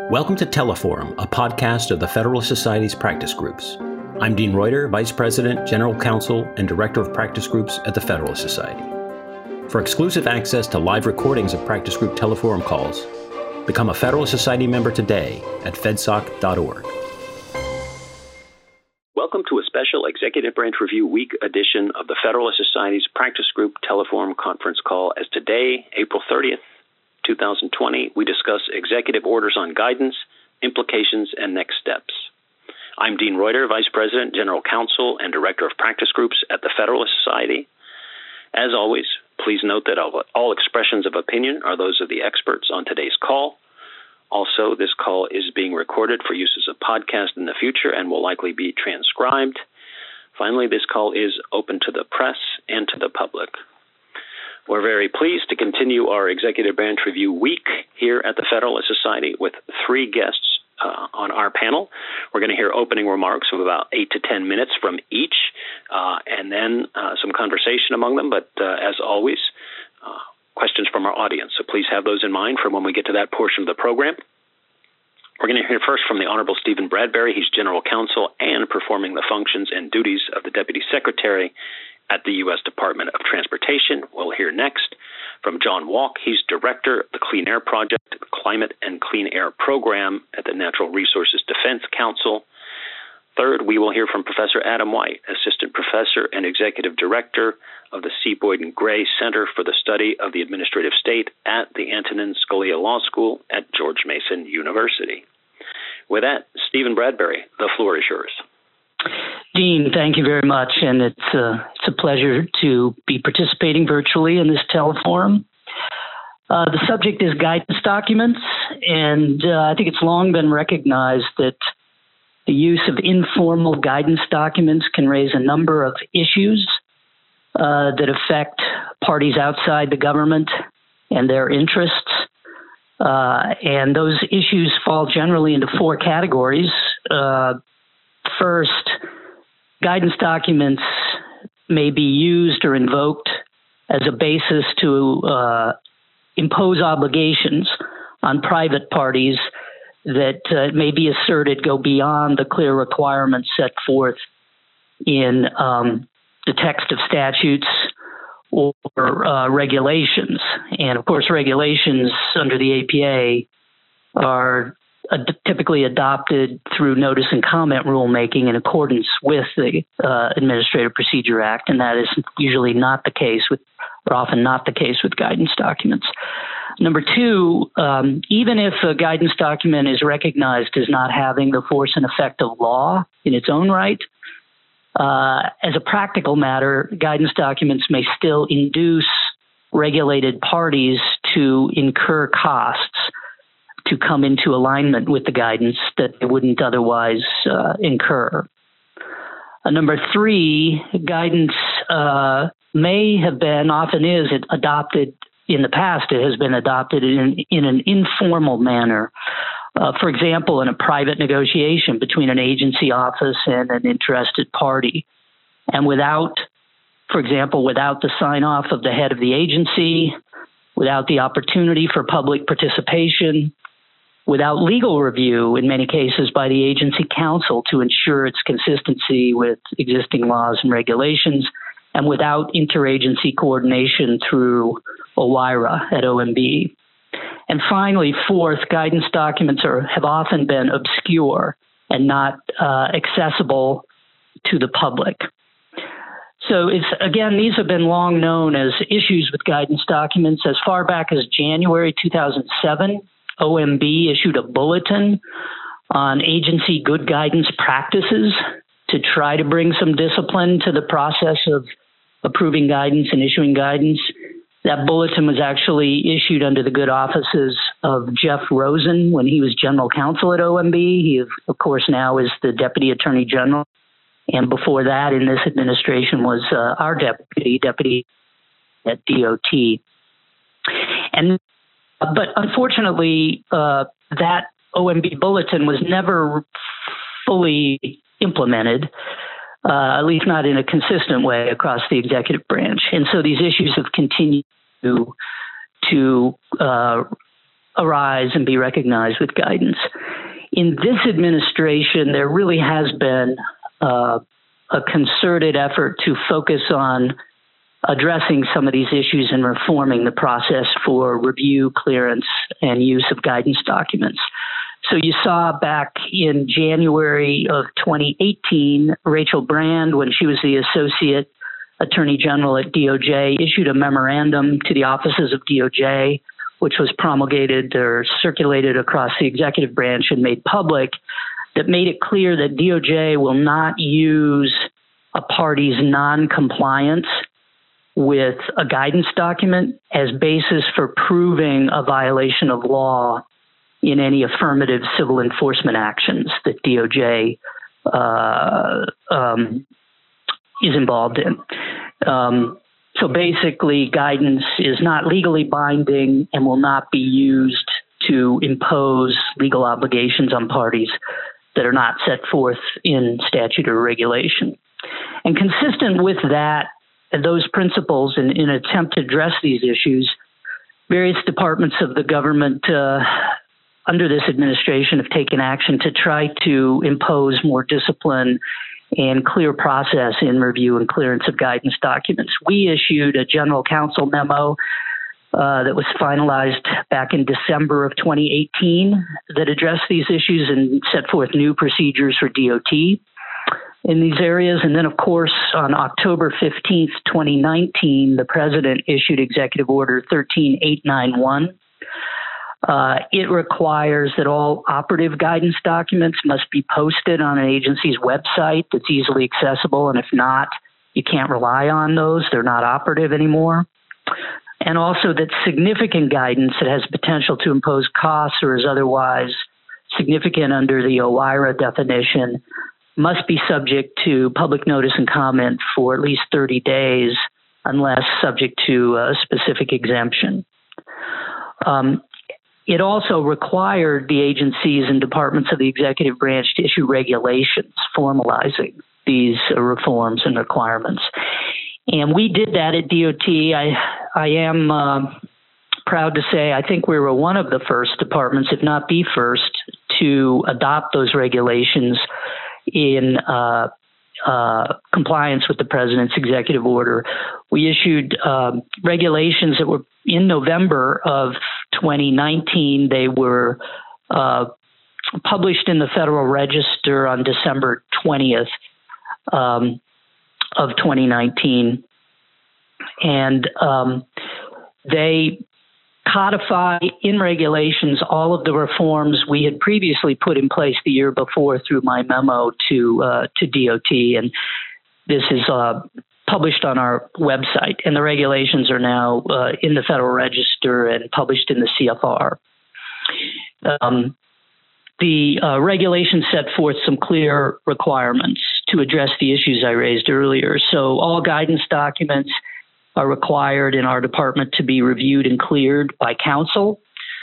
Welcome to Teleforum, a podcast of the Federalist Society's practice groups. I'm Dean Reuter, Vice President, General Counsel, and Director of Practice Groups at the Federalist Society. For exclusive access to live recordings of practice group Teleforum calls, become a Federalist Society member today at fedsoc.org. Welcome to a special Executive Branch Review Week edition of the Federalist Society's practice group Teleforum conference call, as today, April 30th, 2020, we discuss executive orders on guidance, implications, and next steps. I'm Dean Reuter, Vice President, General Counsel, and Director of Practice Groups at the Federalist Society. As always, please note that all expressions of opinion are those of the experts on today's call. Also, this call is being recorded for use as a podcast in the future and will likely be transcribed. Finally, this call is open to the press and to the public. We're very pleased to continue our Executive Branch Review Week here at the Federalist Society with three guests on our panel. We're going to hear opening remarks of about 8 to 10 minutes from each, and then some conversation among them. But as always, questions from our audience. So please have those in mind for when we get to that portion of the program. We're going to hear first from the Honorable Stephen Bradbury. He's General Counsel and performing the functions and duties of the Deputy Secretary at the U.S. Department of Transportation. We'll hear next from John Walk. He's Director of the Clean Air Project, the Climate and Clean Air Program at the Natural Resources Defense Council. Third, we will hear from Professor Adam White, Assistant Professor and Executive Director of the C. Boyden Gray Center for the Study of the Administrative State at the Antonin Scalia Law School at George Mason University. With that, Stephen Bradbury, the floor is yours. Dean, thank you very much, and it's a pleasure to be participating virtually in this teleforum. The subject is guidance documents, and I think it's long been recognized that the use of informal guidance documents can raise a number of issues that affect parties outside the government and their interests. And those issues fall generally into four categories. First, guidance documents may be used or invoked as a basis to impose obligations on private parties that may be asserted go beyond the clear requirements set forth in the text of statutes or regulations. And of course, regulations under the APA are typically adopted through notice and comment rulemaking in accordance with the Administrative Procedure Act, and that is usually not the case with, or often not the case with guidance documents. Number two, even if a guidance document is recognized as not having the force and effect of law in its own right, as a practical matter, guidance documents may still induce regulated parties to incur costs to come into alignment with the guidance that they wouldn't otherwise incur. Number three, guidance may have been, often is, adopted in the past. It has been adopted in an informal manner. For example, in a private negotiation between an agency office and an interested party. And without, for example, without the sign-off of the head of the agency, without the opportunity for public participation, without legal review, in many cases, by the agency counsel to ensure its consistency with existing laws and regulations, and without interagency coordination through OIRA at OMB. And finally, fourth, guidance documents have often been obscure and not accessible to the public. So these have been long known as issues with guidance documents. As far back as January 2007, OMB issued a bulletin on agency good guidance practices to try to bring some discipline to the process of approving guidance and issuing guidance. That bulletin was actually issued under the good offices of Jeff Rosen when he was General Counsel at OMB. He, of course, now is the Deputy Attorney General. And before that, in this administration, was our deputy at DOT. But unfortunately, that OMB bulletin was never fully implemented, at least not in a consistent way across the executive branch. And so these issues have continued to arise and be recognized with guidance. In this administration, there really has been a concerted effort to focus on addressing some of these issues and reforming the process for review, clearance, and use of guidance documents. So you saw back in January of 2018, Rachel Brand, when she was the Associate Attorney General at DOJ, issued a memorandum to the offices of DOJ, which was promulgated or circulated across the executive branch and made public, that made it clear that DOJ will not use a party's non-compliance with a guidance document as basis for proving a violation of law in any affirmative civil enforcement actions that DOJ is involved in. So basically, guidance is not legally binding and will not be used to impose legal obligations on parties that are not set forth in statute or regulation. And consistent with that, and those principles, in an attempt to address these issues, various departments of the government under this administration have taken action to try to impose more discipline and clear process in review and clearance of guidance documents. We issued a general counsel memo that was finalized back in December of 2018 that addressed these issues and set forth new procedures for DOT in these areas. And then, of course, on October 15th, 2019, the president issued Executive Order 13891. It requires that all operative guidance documents must be posted on an agency's website that's easily accessible, and if not, you can't rely on those. They're not operative anymore. And also that significant guidance that has potential to impose costs or is otherwise significant under the OIRA definition must be subject to public notice and comment for at least 30 days unless subject to a specific exemption. It also required the agencies and departments of the executive branch to issue regulations formalizing these reforms and requirements. And we did that at DOT. I am proud to say I think we were one of the first departments, if not the first, to adopt those regulations in compliance with the president's executive order. We issued regulations that were in November of 2019. They were published in the Federal Register on December 20th of 2019. And they codify in regulations all of the reforms we had previously put in place the year before through my memo to DOT. And this is published on our website. And the regulations are now in the Federal Register and published in the CFR. The regulations set forth some clear requirements to address the issues I raised earlier. So all guidance documents are required in our department to be reviewed and cleared by counsel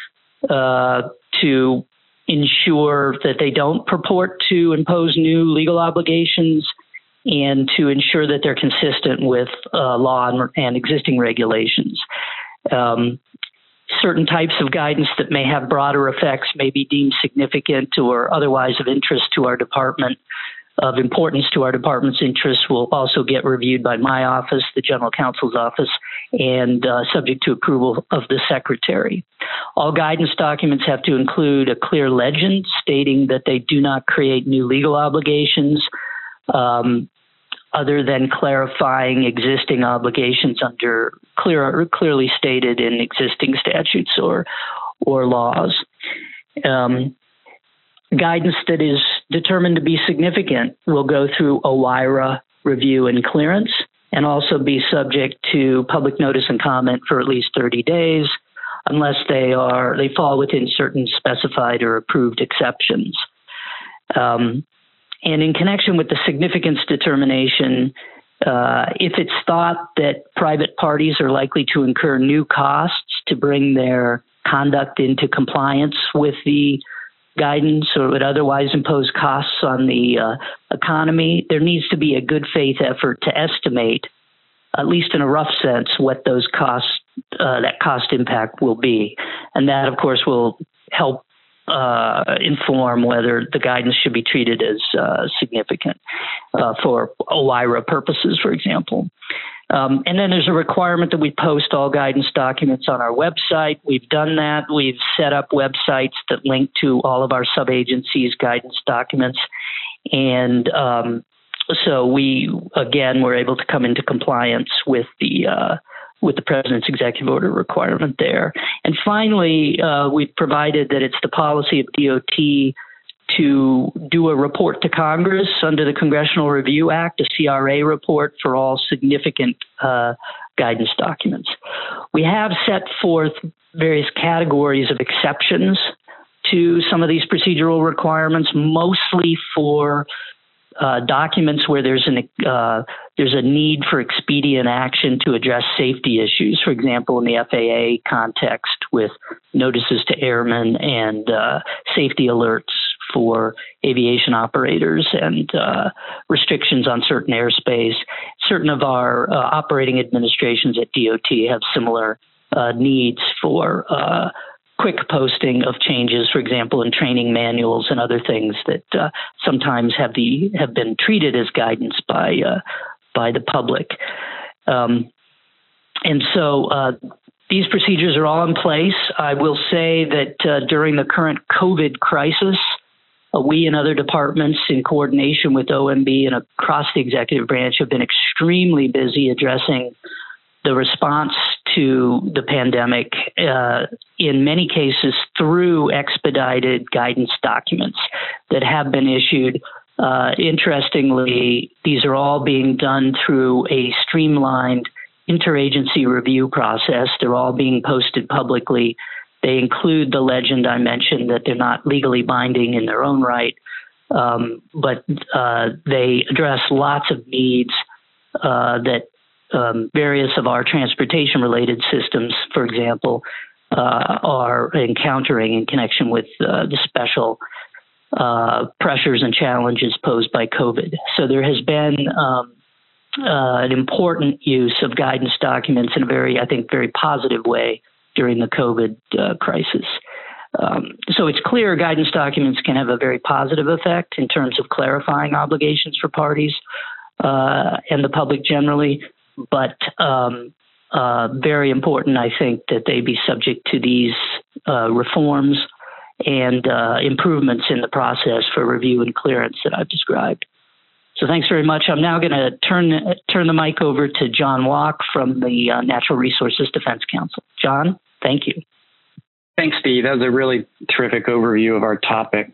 to ensure that they don't purport to impose new legal obligations and to ensure that they're consistent with law and existing regulations. Certain types of guidance that may have broader effects may be deemed significant or otherwise of interest to our department, of importance to our department's interests, will also get reviewed by my office, the General Counsel's office, and subject to approval of the Secretary. All guidance documents have to include a clear legend stating that they do not create new legal obligations other than clarifying existing obligations under clearly stated in existing statutes or laws. Guidance that is determined to be significant will go through OIRA review and clearance and also be subject to public notice and comment for at least 30 days unless they fall within certain specified or approved exceptions. And in connection with the significance determination, if it's thought that private parties are likely to incur new costs to bring their conduct into compliance with the guidance or would otherwise impose costs on the economy, there needs to be a good faith effort to estimate, at least in a rough sense, what those costs that cost impact will be. And that, of course, will help inform whether the guidance should be treated as significant for OIRA purposes, for example. And then there's a requirement that we post all guidance documents on our website. We've done that. We've set up websites that link to all of our sub-agencies' guidance documents. And so we, again, were able to come into compliance with the President's executive order requirement there. And finally, we've provided that it's the policy of DOT to do a report to Congress under the Congressional Review Act, a CRA report for all significant guidance documents. We have set forth various categories of exceptions to some of these procedural requirements, mostly for documents where there's a need for expedient action to address safety issues. For example, in the FAA context, with notices to airmen and safety alerts for aviation operators and restrictions on certain airspace. Certain of our operating administrations at DOT have similar needs for quick posting of changes, for example, in training manuals and other things that sometimes have been treated as guidance by the public. And so these procedures are all in place. I will say that during the current COVID crisis, we and other departments, in coordination with OMB and across the executive branch, have been extremely busy addressing the response to the pandemic, in many cases through expedited guidance documents that have been issued. Interestingly, these are all being done through a streamlined interagency review process. They're all being posted publicly. They include the legend I mentioned that they're not legally binding in their own right, but they address lots of needs that various of our transportation-related systems, for example, are encountering in connection with the special pressures and challenges posed by COVID. So there has been an important use of guidance documents in a very positive way during the COVID crisis. So it's clear guidance documents can have a very positive effect in terms of clarifying obligations for parties and the public generally, but very important, I think, that they be subject to these reforms and improvements in the process for review and clearance that I've described. So thanks very much. I'm now going to turn the mic over to John Walk from the Natural Resources Defense Council. John, thank you. Thanks, Steve. That was a really terrific overview of our topic.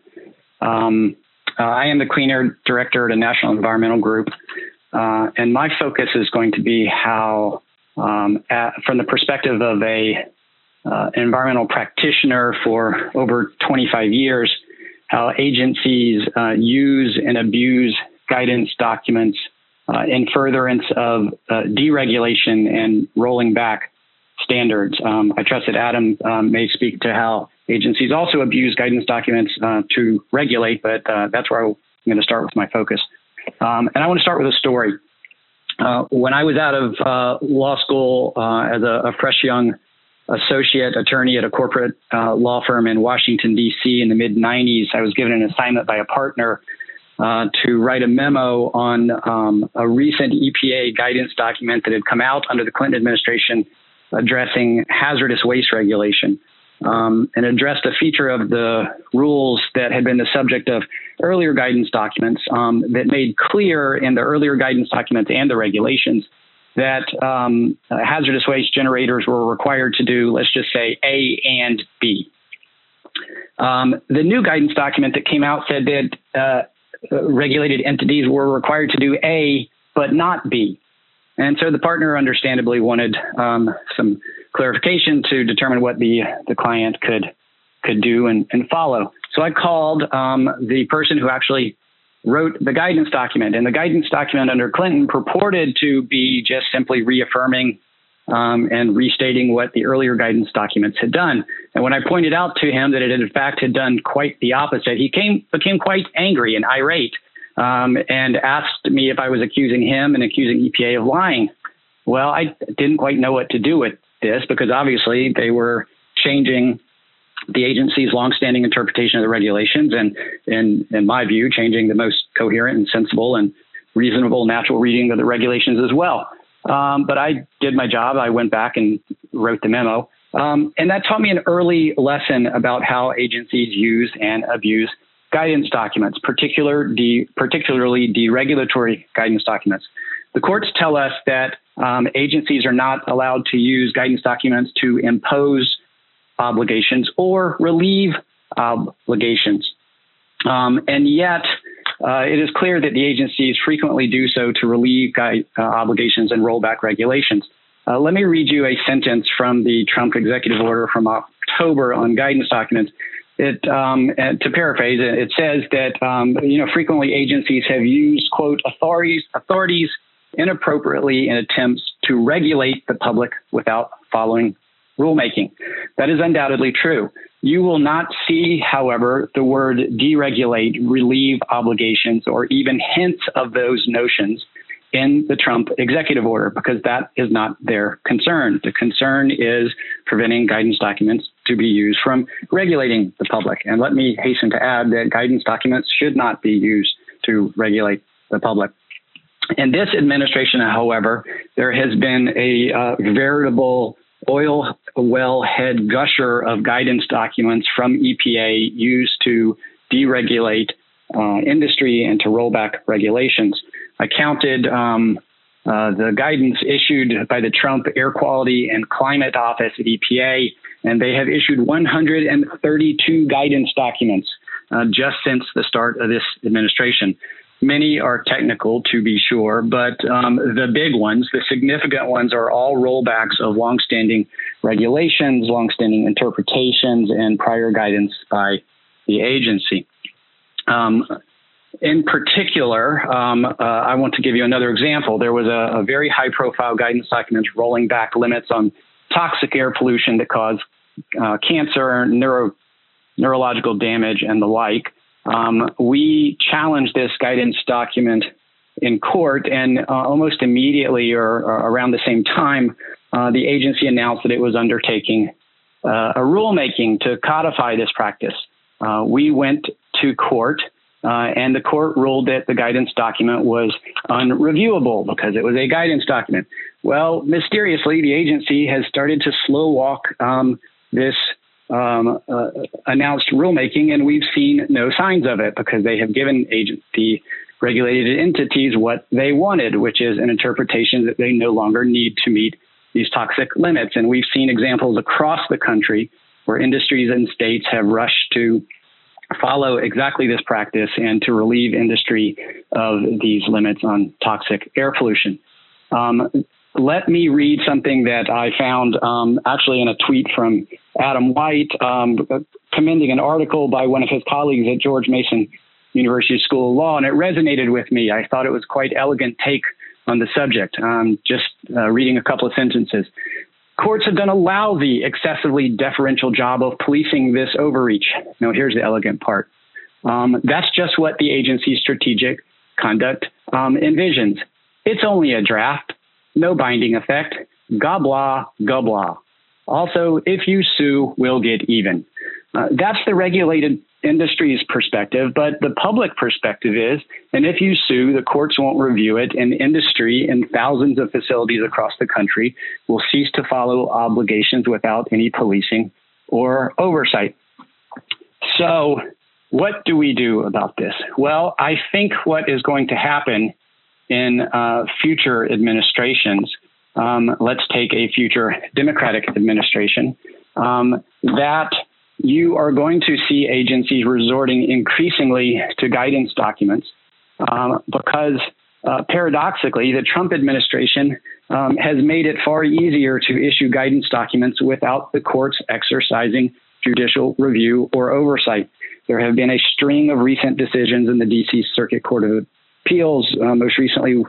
I am the Clean Air Director at a National Environmental Group, and my focus is going to be how, from the perspective of an environmental practitioner for over 25 years, how agencies use and abuse guidance documents in furtherance of deregulation and rolling back standards. I trust that Adam may speak to how agencies also abuse guidance documents to regulate, but that's where I'm going to start with my focus. And I want to start with a story. When I was out of law school as a fresh young associate attorney at a corporate law firm in Washington, D.C. in the mid-90s, I was given an assignment by a partner to write a memo on a recent EPA guidance document that had come out under the Clinton administration addressing hazardous waste regulation, and addressed a feature of the rules that had been the subject of earlier guidance documents that made clear in the earlier guidance documents and the regulations that hazardous waste generators were required to do, let's just say, A and B. The new guidance document that came out said that regulated entities were required to do A, but not B. And so the partner understandably wanted some clarification to determine what the client could do and follow. So I called the person who actually wrote the guidance document. And the guidance document under Clinton purported to be just simply reaffirming and restating what the earlier guidance documents had done. And when I pointed out to him that it in fact had done quite the opposite, he became quite angry and irate and asked me if I was accusing him and accusing EPA of lying. Well, I didn't quite know what to do with this because obviously they were changing the agency's longstanding interpretation of the regulations and, in my view, changing the most coherent and sensible and reasonable natural reading of the regulations as well. But I did my job. I went back and wrote the memo. And that taught me an early lesson about how agencies use and abuse guidance documents, particularly deregulatory guidance documents. The courts tell us that agencies are not allowed to use guidance documents to impose obligations or relieve obligations. And yet, it is clear that the agencies frequently do so to relieve obligations and roll back regulations. Let me read you a sentence from the Trump executive order from October on guidance documents. To paraphrase, it says that frequently agencies have used, quote, authorities inappropriately in attempts to regulate the public without following rulemaking. That is undoubtedly true. You will not see, however, the word deregulate, relieve obligations, or even hints of those notions in the Trump executive order because that is not their concern. The concern is preventing guidance documents to be used from regulating the public. And let me hasten to add that guidance documents should not be used to regulate the public. In this administration, however, there has been a veritable oil well head gusher of guidance documents from EPA used to deregulate industry and to roll back regulations. I counted the guidance issued by the Trump Air Quality and Climate Office at EPA, and they have issued 132 guidance documents just since the start of this administration. Many are technical, to be sure, but the big ones, the significant ones, are all rollbacks of longstanding regulations, longstanding interpretations, and prior guidance by the agency. In particular, I want to give you another example. There was a very high-profile guidance document rolling back limits on toxic air pollution that cause cancer, neurological damage, and the like. We challenged this guidance document in court, and almost immediately or around the same time, the agency announced that it was undertaking a rulemaking to codify this practice. We went to court, and the court ruled that the guidance document was unreviewable because it was a guidance document. Well, mysteriously, the agency has started to slow walk this announced rulemaking, and we've seen no signs of it because they have given the regulated entities what they wanted, which is an interpretation that they no longer need to meet these toxic limits. And we've seen examples across the country where industries and states have rushed to follow exactly this practice and to relieve industry of these limits on toxic air pollution. Let me read something that I found actually in a tweet from Adam White, commending an article by one of his colleagues at George Mason University School of Law, and it resonated with me. I thought it was quite elegant take on the subject. Just reading a couple of sentences. Courts have done a lousy, excessively deferential job of policing this overreach. Now, here's the elegant part. That's just what the agency's strategic conduct envisions. It's only a draft. No binding effect. Gobla, gobla. Also, if you sue, we'll get even. That's the regulated industry's perspective, but the public perspective is, and if you sue, the courts won't review it, and industry in thousands of facilities across the country will cease to follow obligations without any policing or oversight. So what do we do about this? Well, I think what is going to happen in future administrations, let's take a future Democratic administration, that you are going to see agencies resorting increasingly to guidance documents because paradoxically, the Trump administration has made it far easier to issue guidance documents without the courts exercising judicial review or oversight. There have been a string of recent decisions in the D.C. Circuit Court of Appeals, most recently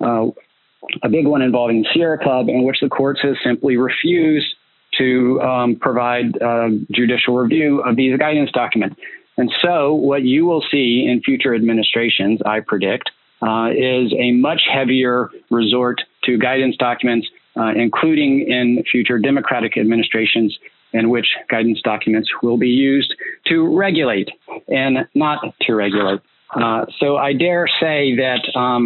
a big one involving Sierra Club, in which the courts have simply refused to provide judicial review of these guidance documents. And so what you will see in future administrations, I predict, is a much heavier resort to guidance documents including in future Democratic administrations, in which guidance documents will be used to regulate and not to regulate. So I dare say that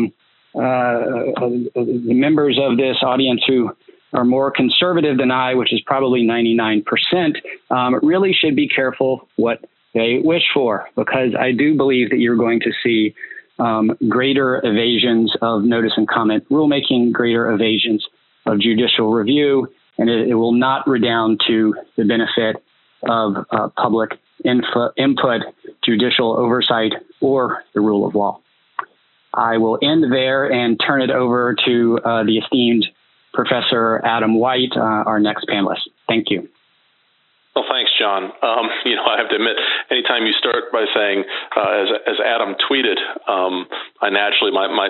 the members of this audience who are more conservative than I, which is probably 99%, really should be careful what they wish for, because I do believe that you're going to see greater evasions of notice and comment rulemaking, greater evasions of judicial review, and it will not redound to the benefit of public input, judicial oversight, or the rule of law. I will end there and turn it over to the esteemed Professor Adam White, our next panelist. Thank you. Well, thanks, John. I have to admit, anytime you start by saying, as Adam tweeted, I naturally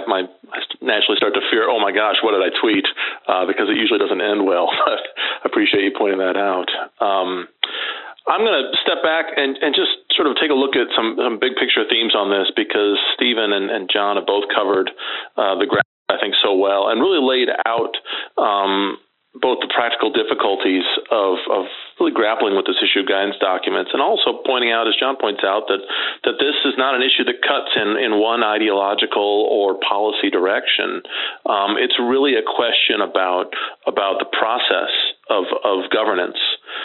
start to fear, oh my gosh, what did I tweet? Because it usually doesn't end well. But I appreciate you pointing that out. I'm going to step back and just sort of take a look at some big picture themes on this, because Stephen and John have both covered the graph, I think, so well, and really laid out both the practical difficulties of really grappling with this issue of guidance documents, and also pointing out, as John points out, that this is not an issue that cuts in one ideological or policy direction. It's really a question about the process of governance.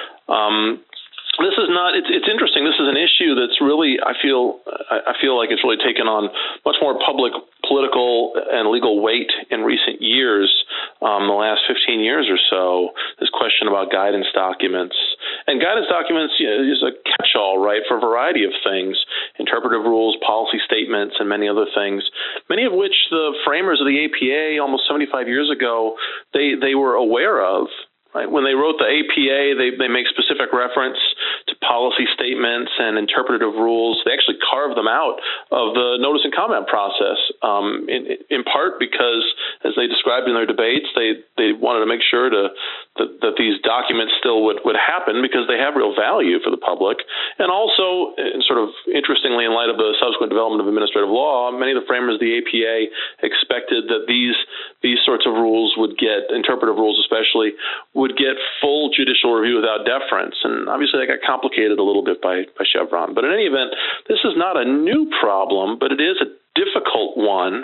This is not. It's interesting. This is an issue that's really, I feel like it's really taken on much more public, political, and legal weight in recent years, the last 15 years or so. This question about guidance documents, and guidance documents is a catch-all, right, for a variety of things: interpretive rules, policy statements, and many other things. Many of which the framers of the APA almost 75 years ago they were aware of. Right. When they wrote the APA, they make specific reference to policy statements and interpretative rules. They actually carved them out of the notice and comment process, in part because, as they described in their debates, they wanted to make sure that these documents still would happen, because they have real value for the public. And also, sort of interestingly, in light of the subsequent development of administrative law, many of the framers of the APA expected that these sorts of rules would get, interpretive rules especially, would get full judicial review without deference. And obviously that got complicated a little bit by Chevron. But in any event, this is not a new problem, but it is a difficult one,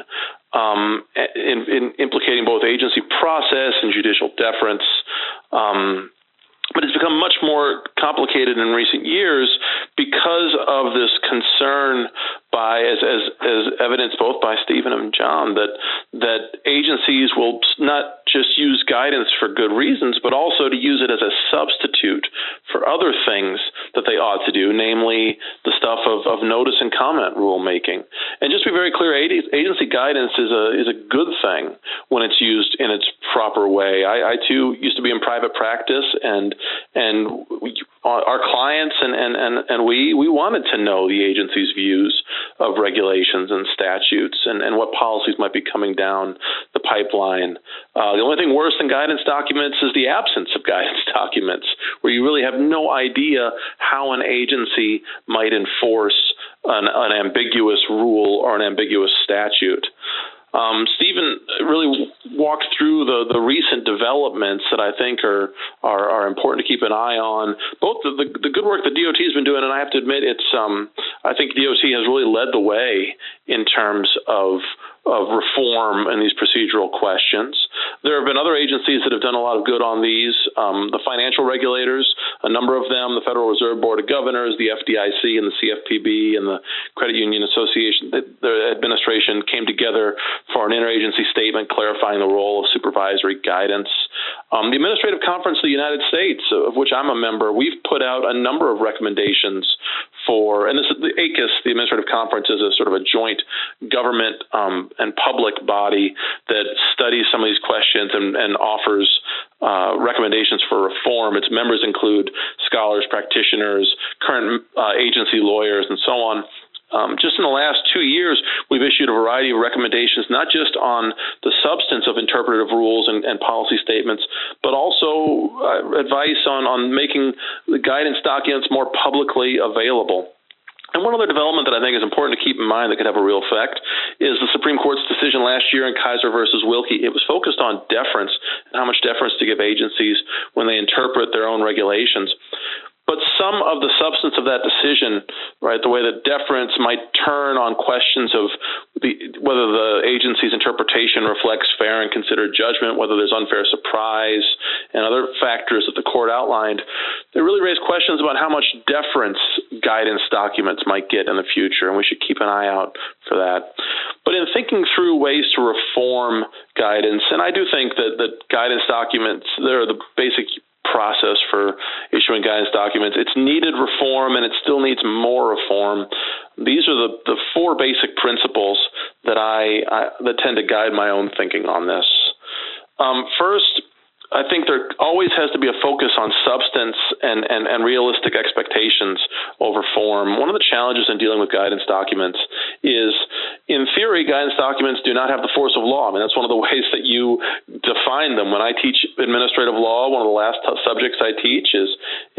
in implicating both agency process and judicial deference. But it's become much more complicated in recent years because of this concern by, as evidenced both by Stephen and John, that agencies will not just use guidance for good reasons, but also to use it as a substitute for other things that they ought to do, namely the stuff of notice and comment rulemaking. And just to be very clear, agency guidance is a good thing when it's used in its proper way. I too used to be in private practice, and our clients and we wanted to know the agency's views of regulations and statutes and what policies might be coming down the pipeline. The only thing worse than guidance documents is the absence of guidance documents, where you really have no idea how an agency might enforce an ambiguous rule or an ambiguous statute. Stephen really walked through the recent developments that I think are important to keep an eye on. Both the good work that DOT has been doing, and I have to admit, I think DOT has really led the way in terms of reform in these procedural questions. There have been other agencies that have done a lot of good on these. The financial regulators, a number of them, the Federal Reserve Board of Governors, the FDIC and the CFPB and the Credit Union Association, the administration came together for an interagency statement clarifying the role of supervisory guidance. The Administrative Conference of the United States, of which I'm a member, we've put out a number of recommendations for, and this is the ACUS, the Administrative Conference, is a sort of a joint government and public body that studies some of these questions and offers recommendations for reform. Its members include scholars, practitioners, current agency lawyers, and so on. Just in the last 2 years, we've issued a variety of recommendations, not just on the substance of interpretive rules and policy statements, but also advice on making the guidance documents more publicly available. And one other development that I think is important to keep in mind that could have a real effect is the Supreme Court's decision last year in Kaiser versus Wilkie. It was focused on deference and how much deference to give agencies when they interpret their own regulations. But some of the substance of that decision, right, the way that deference might turn on questions of whether the agency's interpretation reflects fair and considered judgment, whether there's unfair surprise, and other factors that the court outlined, they really raise questions about how much deference guidance documents might get in the future, and we should keep an eye out for that. But in thinking through ways to reform guidance, and I do think that guidance documents, they're the basic process for issuing guidance documents. It's needed reform, and it still needs more reform. These are the four basic principles that that tend to guide my own thinking on this. First, I think there always has to be a focus on substance and realistic expectations over form. One of the challenges in dealing with guidance documents is, in theory, guidance documents do not have the force of law. I mean, that's one of the ways that you define them. When I teach administrative law, one of the last subjects I teach is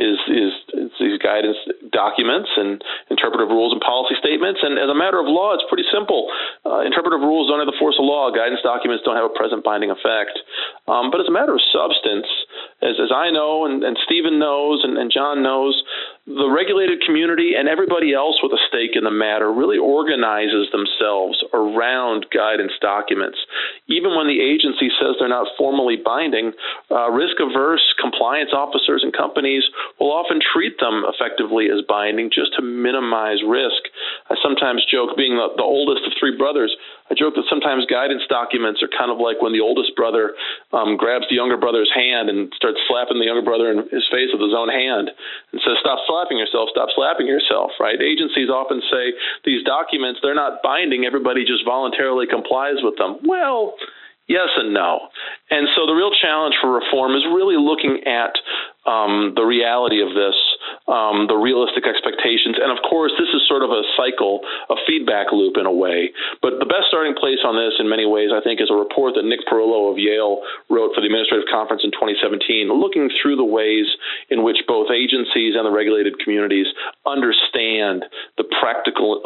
these guidance documents and interpretive rules and policy statements. And as a matter of law, it's pretty simple. Interpretive rules don't have the force of law. Guidance documents don't have a present binding effect. But as a matter of substance, as I know and Stephen knows and John knows, the regulated community and everybody else with a stake in the matter really organizes themselves around guidance documents. Even when the agency says they're not formally binding, risk-averse compliance officers and companies will often treat them effectively as binding just to minimize risk. I sometimes joke, being the oldest of three brothers, I joke that sometimes guidance documents are kind of like when the oldest brother grabs the younger brother's hand and starts slapping the younger brother in his face with his own hand and says, stop slapping yourself, right? Agencies often say these documents, they're not binding, everybody just voluntarily complies with them. Well, yes and no. And so the real challenge for reform is really looking at the reality of this, the realistic expectations. And of course, this is sort of a cycle, a feedback loop in a way. But the best starting place on this in many ways, I think, is a report that Nick Perillo of Yale wrote for the Administrative Conference in 2017, looking through the ways in which both agencies and the regulated communities understand the practical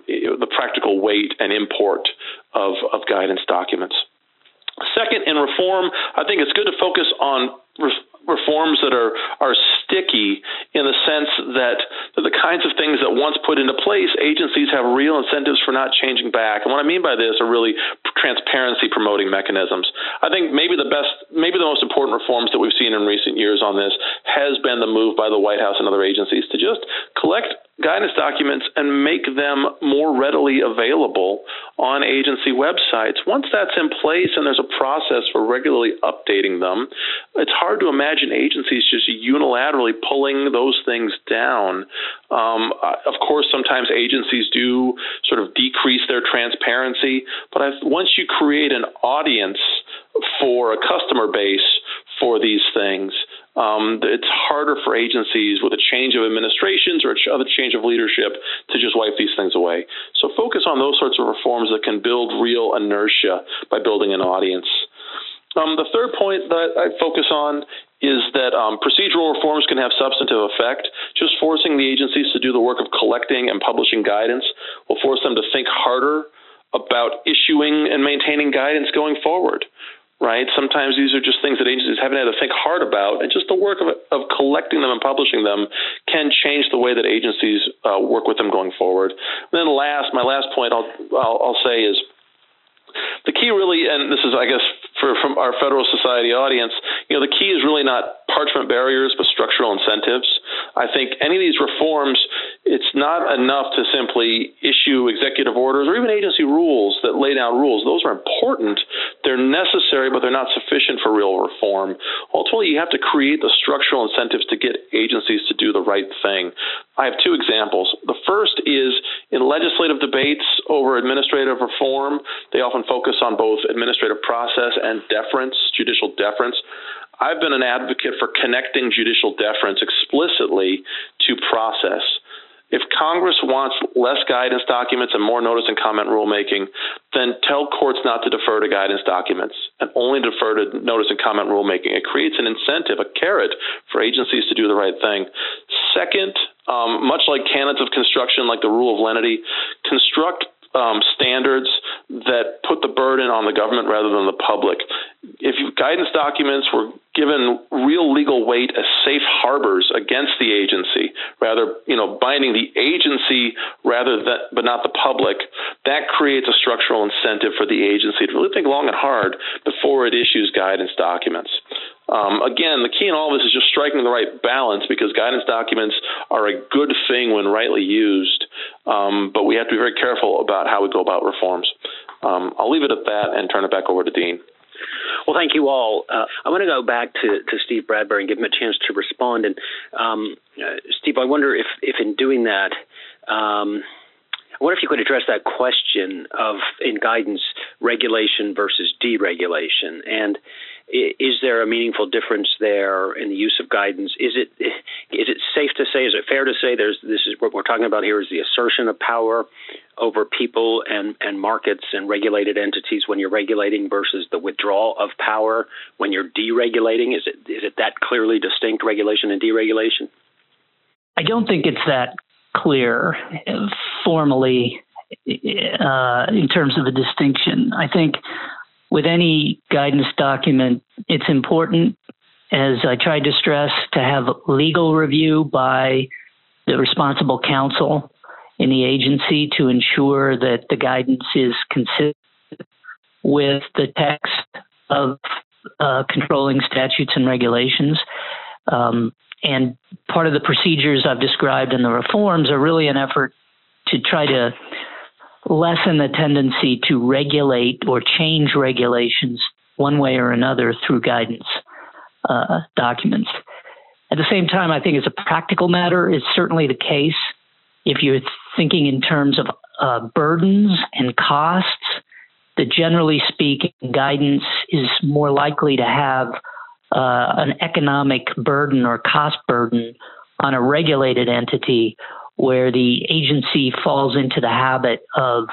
weight and import of guidance documents. Second, in reform, I think it's good to focus on reforms that are sticky in the sense that the kinds of things that once put into place, agencies have real incentives for not changing back. And what I mean by this are really transparency promoting mechanisms. I think maybe the most important reforms that we've seen in recent years on this has been the move by the White House and other agencies to just collect guidance documents and make them more readily available on agency websites. Once that's in place and there's a process for regularly updating them, it's hard to imagine agencies just unilaterally pulling those things down. Of course, sometimes agencies do sort of decrease their transparency, but once you create an audience for a customer base for these things, it's harder for agencies with a change of administrations or a change of leadership to just wipe these things away. So focus on those sorts of reforms that can build real inertia by building an audience. The third point that I focus on is that procedural reforms can have substantive effect. Just forcing the agencies to do the work of collecting and publishing guidance will force them to think harder about issuing and maintaining guidance going forward. Right? Sometimes these are just things that agencies haven't had to think hard about, and just the work of collecting them and publishing them can change the way that agencies work with them going forward. And then my last point I'll say is the key really, and this is, I guess, from our Federal Society audience, the key is really not parchment barriers, but structural incentives. I think any of these reforms, it's not enough to simply issue executive orders or even agency rules that lay down rules. Those are important. They're necessary, but they're not sufficient for real reform. Ultimately, you have to create the structural incentives to get agencies to do the right thing. I have two examples. The first is in legislative debates over administrative reform. They often focus on both administrative process and deference, judicial deference. I've been an advocate for connecting judicial deference explicitly to process. If Congress wants less guidance documents and more notice and comment rulemaking, then tell courts not to defer to guidance documents and only defer to notice and comment rulemaking. It creates an incentive, a carrot for agencies to do the right thing. Second, much like canons of construction, like the rule of lenity, construct standards that put the burden on the government rather than the public. If guidance documents were given real legal weight as safe harbors against the agency, rather, binding the agency rather than, but not the public, that creates a structural incentive for the agency to really think long and hard before it issues guidance documents. Again, the key in all of this is just striking the right balance, because guidance documents are a good thing when rightly used, but we have to be very careful about how we go about reforms. I'll leave it at that and turn it back over to Dean. Well, thank you all. I want to go back to Steve Bradbury and give him a chance to respond. And Steve, I wonder if in doing that, I wonder if you could address that question of, in guidance, regulation versus deregulation. And is there a meaningful difference there in the use of guidance? Is it safe to say, is it fair to say this is what we're talking about here is the assertion of power over people and markets and regulated entities when you're regulating versus the withdrawal of power when you're deregulating? Is it that clearly distinct, regulation and deregulation? I don't think it's that clear formally in terms of a distinction. I think with any guidance document, it's important, as I tried to stress, to have legal review by the responsible counsel in the agency to ensure that the guidance is consistent with the text of controlling statutes and regulations. And part of the procedures I've described in the reforms are really an effort to try to lessen the tendency to regulate or change regulations one way or another through guidance documents. At the same time, I think as a practical matter, it's certainly the case if you're thinking in terms of burdens and costs, that generally speaking, guidance is more likely to have an economic burden or cost burden on a regulated entity, where the agency falls into the habit of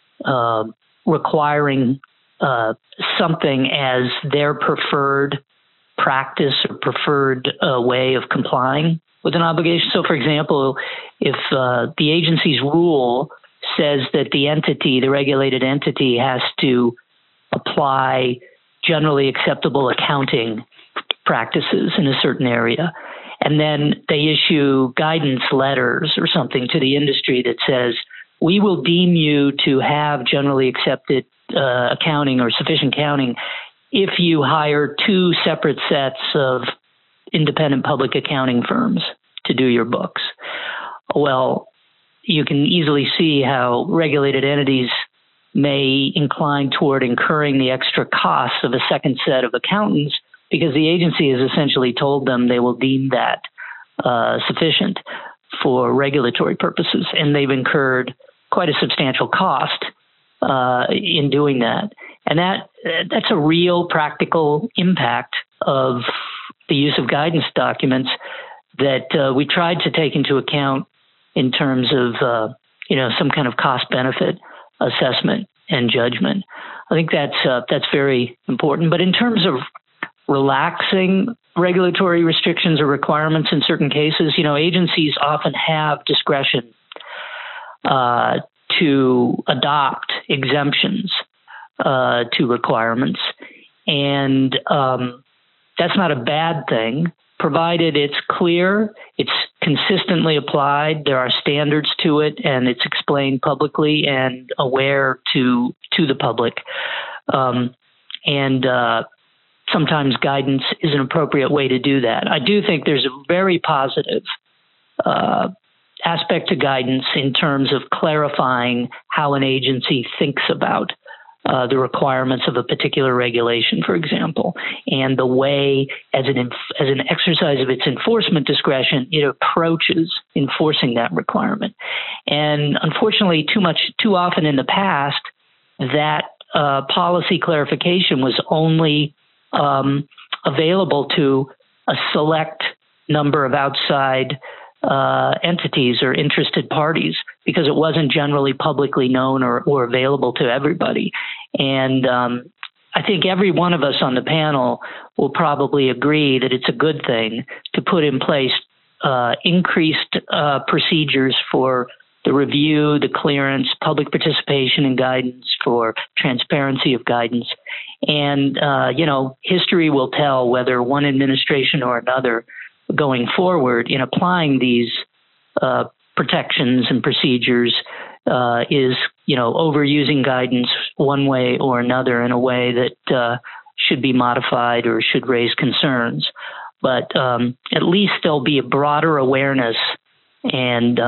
requiring something as their preferred practice or preferred way of complying with an obligation. So, for example, if the agency's rule says that the entity, the regulated entity, has to apply generally acceptable accounting practices in a certain area, and then they issue guidance letters or something to the industry that says, we will deem you to have generally accepted accounting or sufficient accounting if you hire two separate sets of independent public accounting firms to do your books. Well, you can easily see how regulated entities may incline toward incurring the extra costs of a second set of accountants, because the agency has essentially told them they will deem that sufficient for regulatory purposes, and they've incurred quite a substantial cost in doing that. And that's a real practical impact of the use of guidance documents that we tried to take into account in terms of some kind of cost-benefit assessment and judgment. I think that's very important. But in terms of relaxing regulatory restrictions or requirements in certain cases, agencies often have discretion to adopt exemptions to requirements. And that's not a bad thing, provided it's clear, it's consistently applied, there are standards to it, and it's explained publicly and aware to the public. Sometimes guidance is an appropriate way to do that. I do think there's a very positive aspect to guidance in terms of clarifying how an agency thinks about the requirements of a particular regulation, for example, and the way, as an exercise of its enforcement discretion, it approaches enforcing that requirement. And unfortunately, too often in the past, that policy clarification was only available to a select number of outside entities or interested parties, because it wasn't generally publicly known or available to everybody. And I think every one of us on the panel will probably agree that it's a good thing to put in place increased procedures for the review, the clearance, public participation in guidance, for transparency of guidance. And, history will tell whether one administration or another going forward in applying these protections and procedures is, overusing guidance one way or another in a way that should be modified or should raise concerns. But at least there'll be a broader awareness, and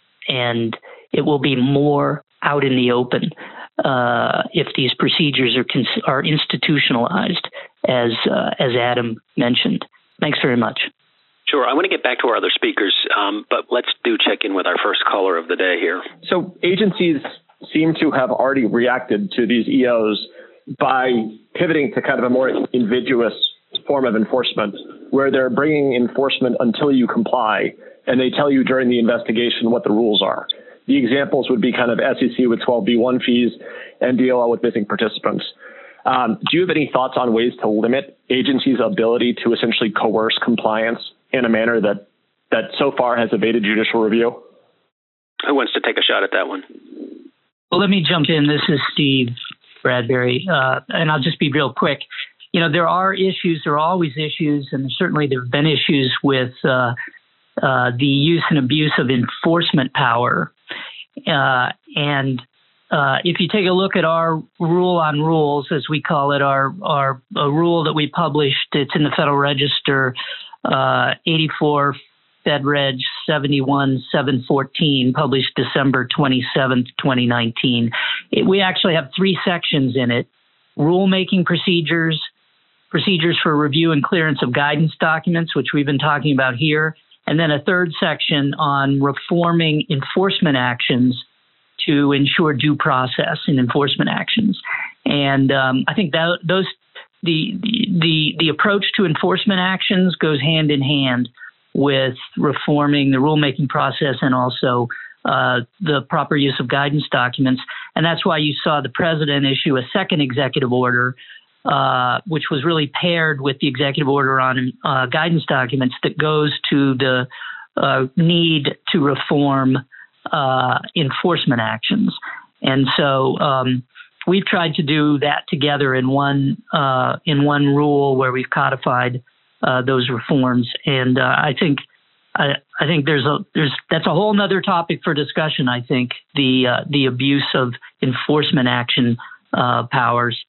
it will be more out in the open if these procedures are institutionalized, as Adam mentioned. Thanks very much. Sure. I want to get back to our other speakers, but let's check in with our first caller of the day here. So agencies seem to have already reacted to these EOs by pivoting to kind of a more invidious form of enforcement, where they're bringing enforcement until you comply, and they tell you during the investigation what the rules are. The examples would be kind of SEC with 12B1 fees and DOL with missing participants. Do you have any thoughts on ways to limit agencies' ability to essentially coerce compliance in a manner that so far has evaded judicial review? Who wants to take a shot at that one? Well, let me jump in. This is Steve Bradbury, and I'll just be real quick. There are issues. There are always issues, and certainly there have been issues with the use and abuse of enforcement power. And if you take a look at our rule on rules, as we call it, our rule that we published, it's in the Federal Register, 84 Fed Reg 71-714, published December 27th, 2019. We actually have 3 sections in it: rulemaking procedures for review and clearance of guidance documents, which we've been talking about here, and then a 3rd section on reforming enforcement actions to ensure due process in enforcement actions. And I think that the approach to enforcement actions goes hand in hand with reforming the rulemaking process and also the proper use of guidance documents. And that's why you saw the president issue a second executive order, which was really paired with the executive order on guidance documents, that goes to the need to reform enforcement actions. And so we've tried to do that together in one rule where we've codified those reforms. And I think that's a whole nother topic for discussion. I think the abuse of enforcement action powers.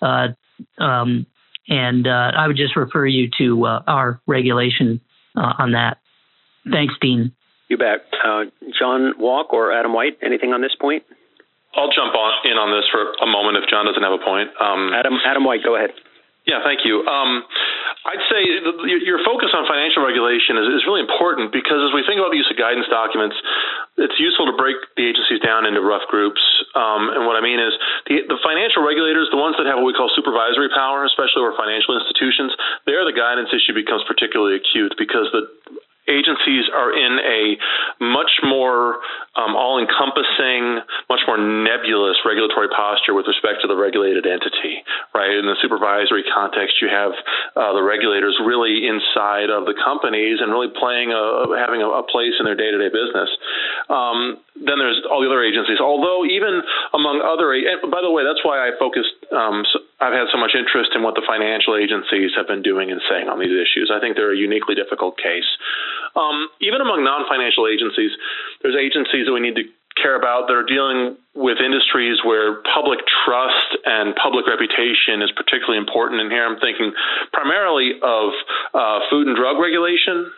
And I would just refer you to our regulation on that. Thanks, Dean. You bet. John Walk or Adam White, anything on this point? I'll jump in on this for a moment if John doesn't have a point. Adam White, go ahead. Yeah, thank you. I'd say your focus on financial regulation is really important, because as we think about the use of guidance documents, it's useful to break the agencies down into rough groups. And what I mean is the financial regulators, the ones that have what we call supervisory power, especially over financial institutions, there the guidance issue becomes particularly acute, because the agencies are in a much more all-encompassing, much more nebulous regulatory posture with respect to the regulated entity, right? In the supervisory context, you have the regulators really inside of the companies and really having a place in their day-to-day business. Then there's all the other agencies, although even among other, and by the way, that's why I focused, I've had so much interest in what the financial agencies have been doing and saying on these issues. I think they're a uniquely difficult case. Even among non-financial agencies, there's agencies that we need to care about that are dealing with industries where public trust and public reputation is particularly important. And here I'm thinking primarily of food and drug regulation.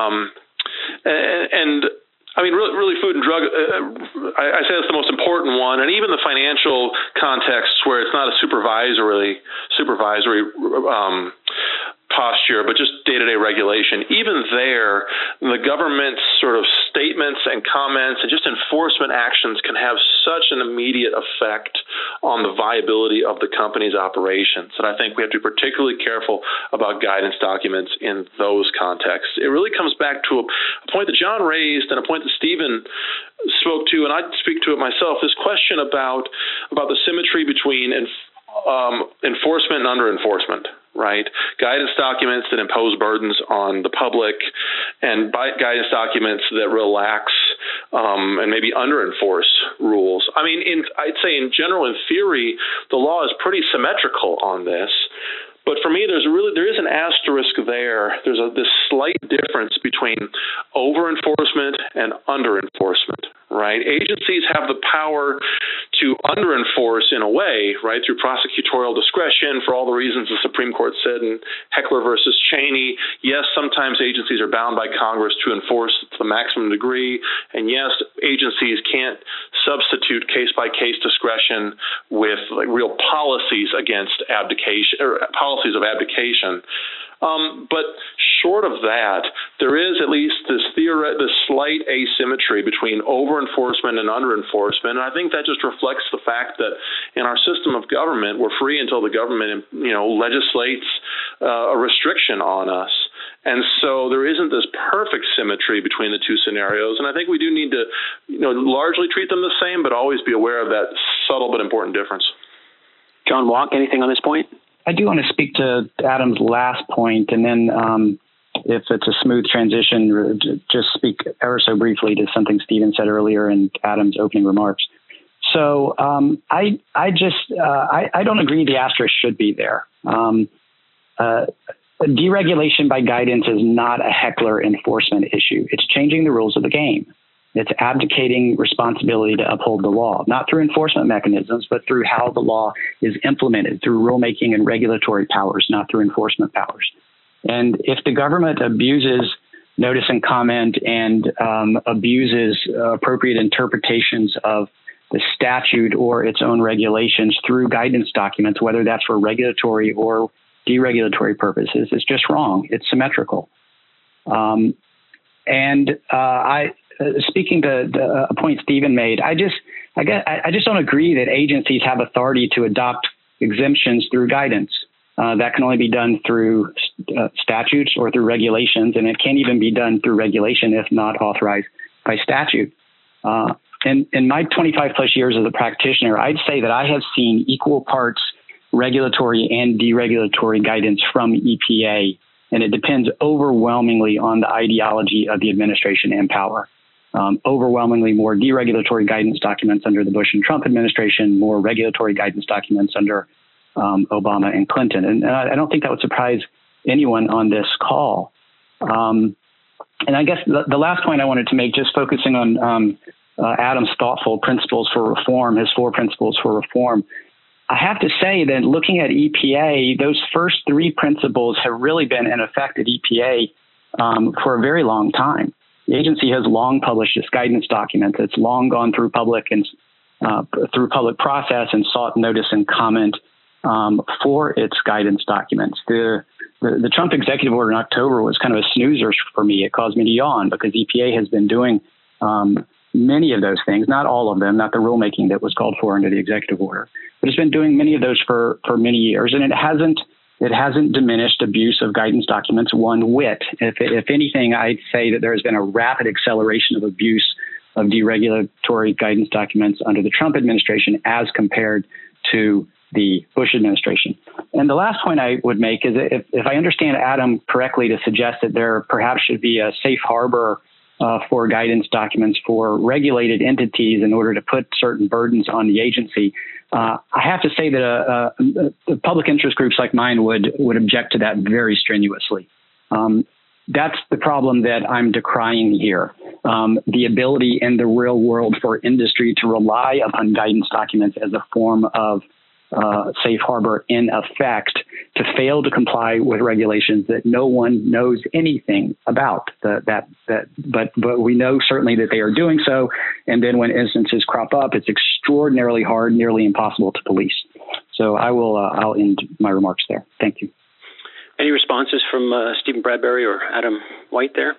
And I mean, really, food and drug, I say that's the most important one. And even the financial contexts where it's not a supervisory posture, but just day-to-day regulation. Even there, the government's sort of statements and comments and just enforcement actions can have such an immediate effect on the viability of the company's operations. And I think we have to be particularly careful about guidance documents in those contexts. It really comes back to a point that John raised and a point that Stephen spoke to, and I'd speak to it myself, this question about the symmetry between enforcement and under-enforcement. right? Guidance documents that impose burdens on the public, and guidance documents that relax and maybe under-enforce rules. I mean, I'd say in general, in theory, the law is pretty symmetrical on this. But for me, there is an asterisk there. There's this slight difference between over-enforcement and under-enforcement, right? Agencies have the power to under-enforce in a way, right, through prosecutorial discretion for all the reasons the Supreme Court said in Heckler versus Cheney. Yes, sometimes agencies are bound by Congress to enforce to the maximum degree. And yes, agencies can't substitute case-by-case discretion with real policies against abdication or policies of abdication. But short of that, there is at least this slight asymmetry between over-enforcement and under-enforcement. And I think that just reflects the fact that in our system of government, we're free until the government, legislates a restriction on us. And so there isn't this perfect symmetry between the two scenarios. And I think we do need to, largely treat them the same, but always be aware of that subtle but important difference. John Walk, anything on this point? I do want to speak to Adam's last point, and then if it's a smooth transition, just speak ever so briefly to something Stephen said earlier in Adam's opening remarks. So I don't agree the asterisk should be there. Deregulation by guidance is not a Heckler enforcement issue. It's changing the rules of the game. It's abdicating responsibility to uphold the law, not through enforcement mechanisms, but through how the law is implemented, through rulemaking and regulatory powers, not through enforcement powers. And if the government abuses notice and comment and abuses appropriate interpretations of the statute or its own regulations through guidance documents, whether that's for regulatory or deregulatory purposes, it's just wrong. It's symmetrical. Speaking to a point Stephen made, I just don't agree that agencies have authority to adopt exemptions through guidance. That can only be done through statutes or through regulations, and it can't even be done through regulation if not authorized by statute. In my 25 plus years as a practitioner, I'd say that I have seen equal parts regulatory and deregulatory guidance from EPA, and it depends overwhelmingly on the ideology of the administration in power. Overwhelmingly more deregulatory guidance documents under the Bush and Trump administration, more regulatory guidance documents under Obama and Clinton. And I don't think that would surprise anyone on this call. And I guess the last point I wanted to make, just focusing on Adam's thoughtful principles for reform, his 4 principles for reform, I have to say that looking at EPA, those first 3 principles have really been in effect at EPA for a very long time. The agency has long published its guidance documents. It's long gone through public process and sought notice and comment for its guidance documents. The Trump executive order in October was kind of a snoozer for me. It caused me to yawn because EPA has been doing many of those things, not all of them, not the rulemaking that was called for under the executive order, but it's been doing many of those for many years, and it hasn't diminished abuse of guidance documents one whit. If anything, I'd say that there has been a rapid acceleration of abuse of deregulatory guidance documents under the Trump administration as compared to the Bush administration. And the last point I would make is that if I understand Adam correctly to suggest that there perhaps should be a safe harbor for guidance documents for regulated entities in order to put certain burdens on the agency, I have to say that public interest groups like mine would object to that very strenuously. That's the problem that I'm decrying here. The ability in the real world for industry to rely upon guidance documents as a form of safe harbor in effect, to fail to comply with regulations that no one knows anything about. But we know certainly that they are doing so. And then when instances crop up, it's extraordinarily hard, nearly impossible to police. So I'll end my remarks there. Thank you. Any responses from Stephen Bradbury or Adam White there?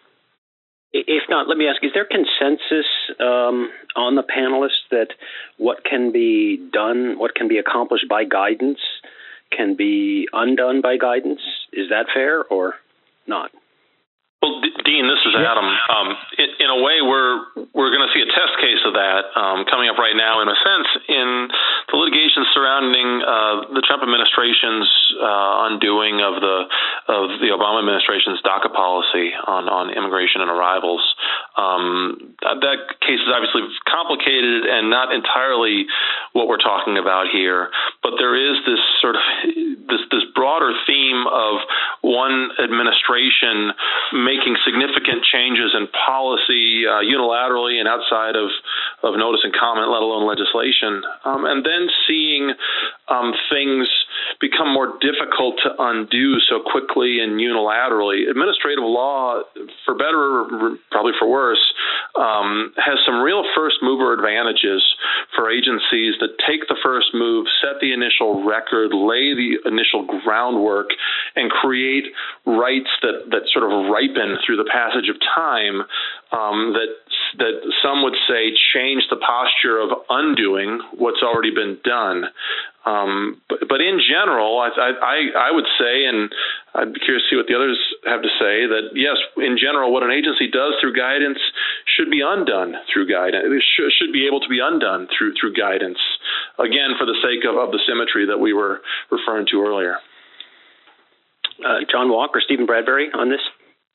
If not, let me ask, is there consensus on the panelists that what can be done, what can be accomplished by guidance can be undone by guidance? Is that fair or not? Well, Dean, this is Adam. In a way, we're going to see a test case of that coming up right now. In a sense, in the litigation surrounding the Trump administration's undoing of the Obama administration's DACA policy on immigration and arrivals. That case is obviously complicated and not entirely what we're talking about here, but there is this sort of this broader theme of one administration making significant changes in policy unilaterally and outside of notice and comment, let alone legislation, and then seeing things become more difficult to undo so quickly and unilaterally. Administrative law, for better or probably for worse, has some real first mover advantages for agencies that take the first move, set the initial record, lay the initial groundwork, and create rights that sort of ripen through the passage of time, that some would say change the posture of undoing what's already been done. But in general, I would say, and I'd be curious to see what the others have to say, that yes, in general, what an agency does through guidance should be undone through guidance. It should be able to be undone through guidance, again, for the sake of the symmetry that we were referring to earlier. John Walker, Stephen Bradbury on this?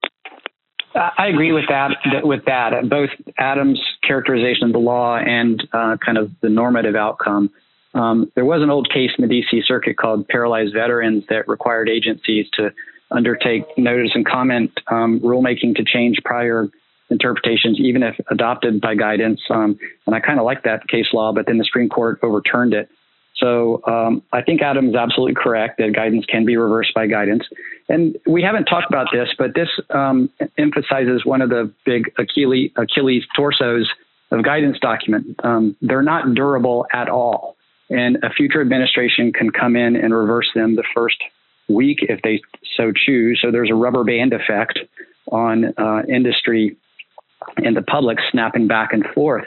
I agree with that. Both Adam's characterization of the law and kind of the normative outcome. There was an old case in the D.C. Circuit called Paralyzed Veterans that required agencies to undertake notice and comment rulemaking to change prior interpretations, even if adopted by guidance. And I kind of like that case law, but then the Supreme Court overturned it. So I think Adam's absolutely correct that guidance can be reversed by guidance. And we haven't talked about this, but this emphasizes one of the big Achilles torsos of guidance document. They're not durable at all. And a future administration can come in and reverse them the first week if they so choose. So there's a rubber band effect on industry and the public snapping back and forth.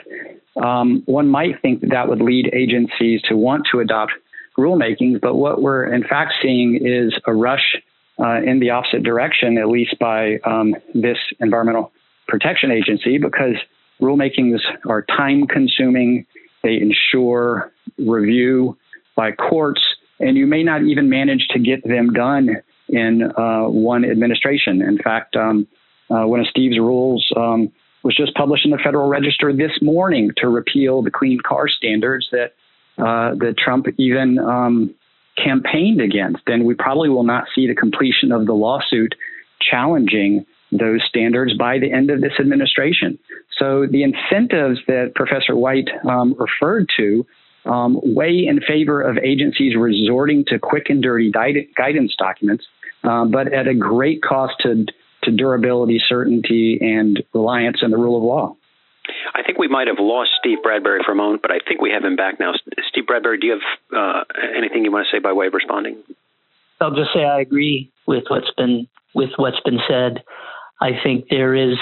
One might think that would lead agencies to want to adopt rulemaking, but what we're in fact seeing is a rush in the opposite direction, at least by this Environmental Protection Agency, because rulemakings are time-consuming. They ensure review by courts, and you may not even manage to get them done in one administration. In fact, one of Steve's rules was just published in the Federal Register this morning to repeal the clean car standards that Trump even campaigned against. And we probably will not see the completion of the lawsuit challenging those standards by the end of this administration. So the incentives that Professor White referred to weigh in favor of agencies resorting to quick and dirty guidance documents, but at a great cost to durability, certainty, and reliance on the rule of law. I think we might have lost Steve Bradbury for a moment, but I think we have him back now. Steve Bradbury, do you have anything you want to say by way of responding? I'll just say I agree with what's been said. I think there is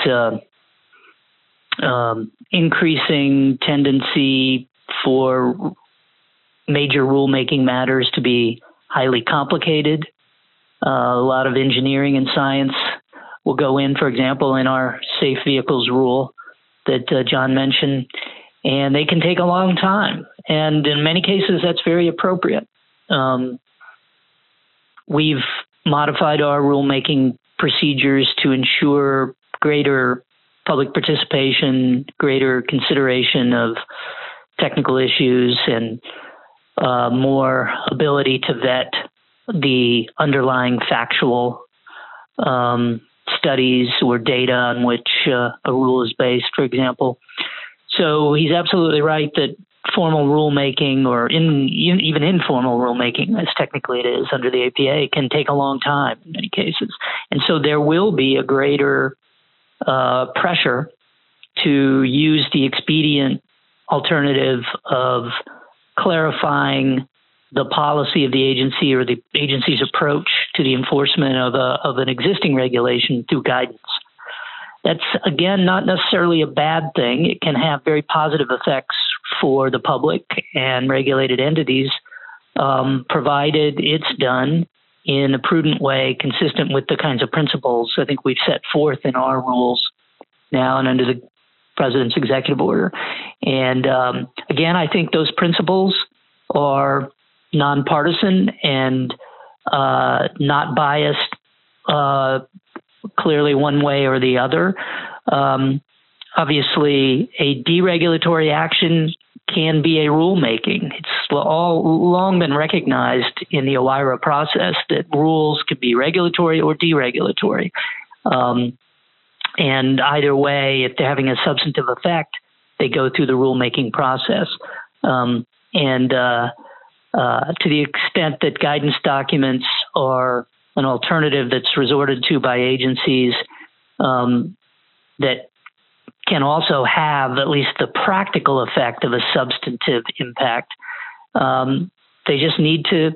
increasing tendency for major rulemaking matters to be highly complicated. A lot of engineering and science will go in, for example, in our safe vehicles rule that John mentioned, and they can take a long time. And in many cases, that's very appropriate. We've modified our rulemaking procedures to ensure greater public participation, greater consideration of technical issues, and more ability to vet the underlying factual studies or data on which a rule is based, for example. So he's absolutely right that formal rulemaking, or even informal rulemaking, as technically it is under the APA, can take a long time in many cases. And so there will be a greater pressure to use the expedient alternative of clarifying the policy of the agency or the agency's approach to the enforcement of an existing regulation through guidance. That's, again, not necessarily a bad thing. It can have very positive effects for the public and regulated entities, provided it's done in a prudent way, consistent with the kinds of principles I think we've set forth in our rules now and under the President's executive order. And again, I think those principles are nonpartisan and not biased clearly one way or the other. Obviously, a deregulatory action can be a rulemaking. It's long been recognized in the OIRA process that rules could be regulatory or deregulatory. And either way, if they're having a substantive effect, they go through the rulemaking process. To the extent that guidance documents are an alternative that's resorted to by agencies that can also have at least the practical effect of a substantive impact, they just need to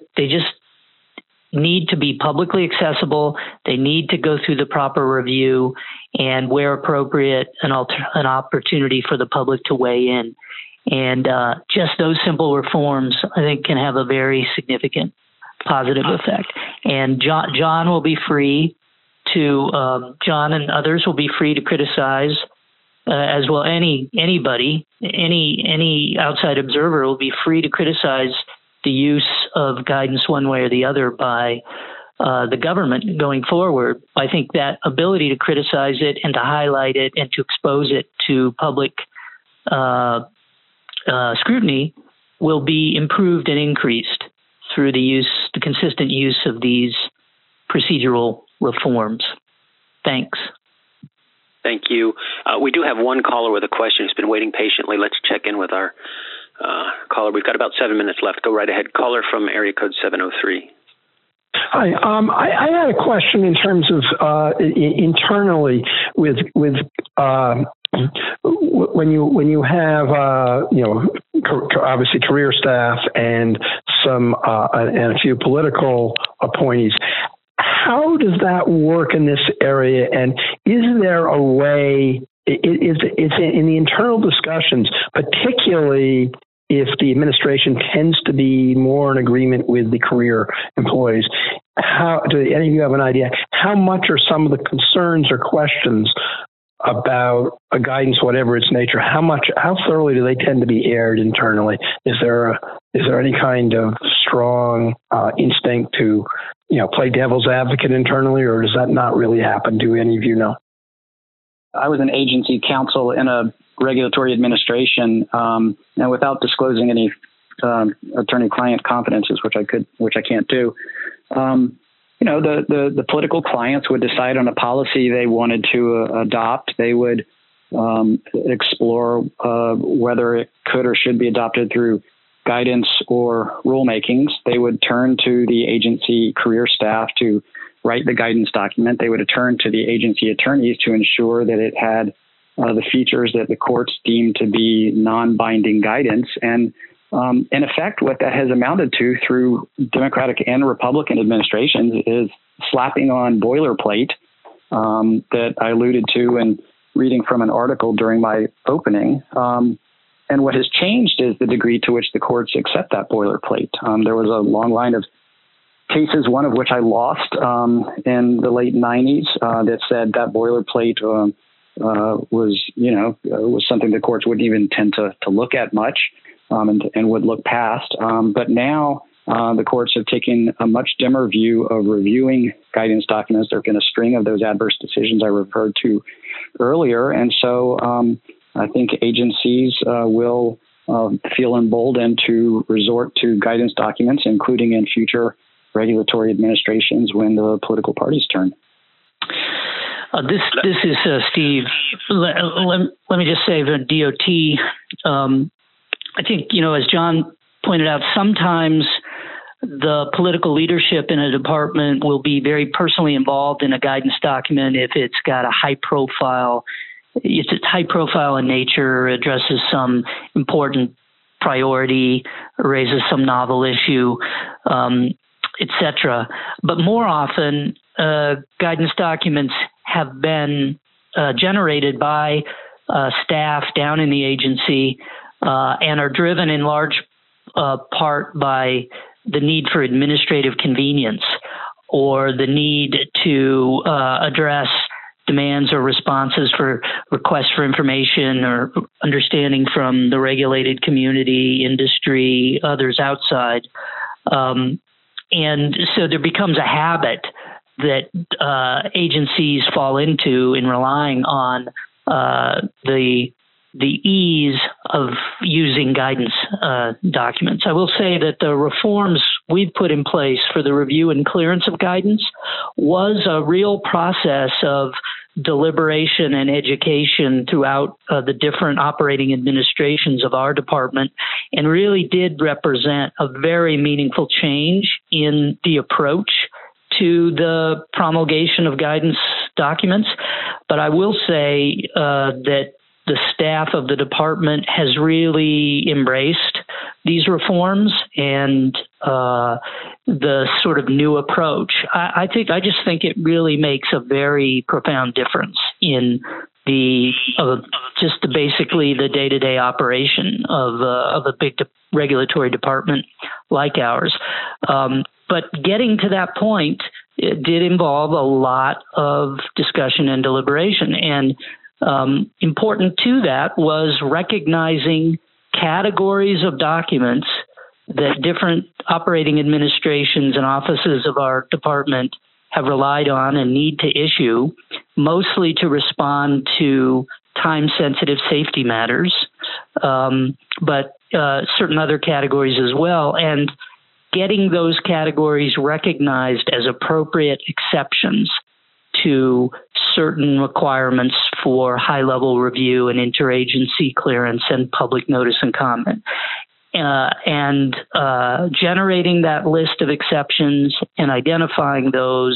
be publicly accessible. They need to go through the proper review, and where appropriate, an opportunity for the public to weigh in. And just those simple reforms, I think, can have a very significant positive effect. And John will be free to, John and others will be free to criticize, as well anybody, any outside observer will be free to criticize the use of guidance one way or the other by the government going forward. I think that ability to criticize it and to highlight it and to expose it to public scrutiny will be improved and increased through the consistent use of these procedural reforms. Thanks. Thank you. We do have one caller with a question who's been waiting patiently. Let's check in with our caller. We've got about 7 minutes left. Go right ahead. Caller from area code 703. Hi. I had a question in terms of internally with when you have obviously career staff and a few political appointees. How does that work in this area? And is there a way? Is in the internal discussions, particularly if the administration tends to be more in agreement with the career employees? How do any of you have an idea? How much are some of the concerns or questions about a guidance, whatever its nature? How thoroughly do they tend to be aired internally? Is there any kind of strong instinct to play devil's advocate internally, or does that not really happen? Do any of you know? I was an agency counsel in a regulatory administration, and without disclosing any attorney-client confidences, which I can't do. The political clients would decide on a policy they wanted to adopt. They would explore whether it could or should be adopted through guidance or rulemakings. They would turn to the agency career staff to write the guidance document. They would turn to the agency attorneys to ensure that it had the features that the courts deemed to be non-binding guidance. And in effect, what that has amounted to through Democratic and Republican administrations is slapping on boilerplate that I alluded to in reading from an article during my opening. And what has changed is the degree to which the courts accept that boilerplate. There was a long line of cases, one of which I lost in the late 90s, that said that boilerplate was something the courts wouldn't even tend to look at much and would look past. But now the courts have taken a much dimmer view of reviewing guidance documents. There have been a string of those adverse decisions I referred to earlier. And so I think agencies will feel emboldened to resort to guidance documents, including in future regulatory administrations when the political parties turn. This is Steve. Let me just say that DOT, I think, as John pointed out, sometimes the political leadership in a department will be very personally involved in a guidance document if it's got a high profile. It's high profile in nature, addresses some important priority, raises some novel issue, etc. But more often, guidance documents have been generated by staff down in the agency and are driven in large part by the need for administrative convenience or the need to address demands or responses for requests for information or understanding from the regulated community, industry, others outside. And so there becomes a habit that agencies fall into in relying on the ease of using guidance documents. I will say that the reforms we've put in place for the review and clearance of guidance was a real process of deliberation and education throughout the different operating administrations of our department, and really did represent a very meaningful change in the approach to the promulgation of guidance documents. But I will say that the staff of the department has really embraced these reforms and the sort of new approach. I just think it really makes a very profound difference in basically the day-to-day operation of a big regulatory department like ours. But getting to that point, it did involve a lot of discussion and deliberation. And important to that was recognizing categories of documents that different operating administrations and offices of our department have relied on and need to issue, mostly to respond to time-sensitive safety matters, but certain other categories as well, and getting those categories recognized as appropriate exceptions to certain requirements for high-level review and interagency clearance and public notice and comment. And generating that list of exceptions and identifying those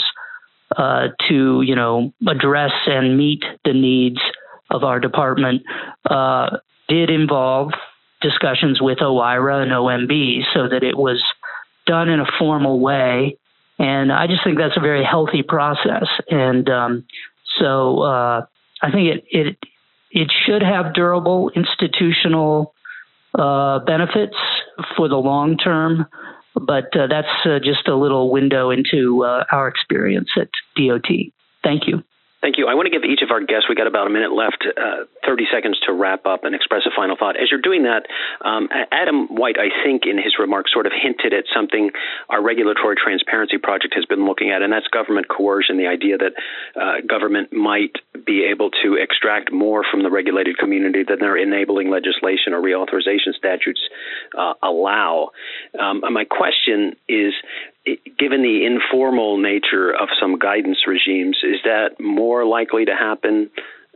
to, address and meet the needs of our department did involve discussions with OIRA and OMB so that it was done in a formal way. And I just think that's a very healthy process. And so I think it should have durable institutional benefits for the long term, but that's just a little window into our experience at DOT. Thank you. Thank you. I want to give each of our guests, we got about a minute left, 30 seconds to wrap up and express a final thought. As you're doing that, Adam White, I think in his remarks sort of hinted at something our regulatory transparency project has been looking at, and that's government coercion, the idea that government might be able to extract more from the regulated community than their enabling legislation or reauthorization statutes allow. My question is, given the informal nature of some guidance regimes, is that more likely to happen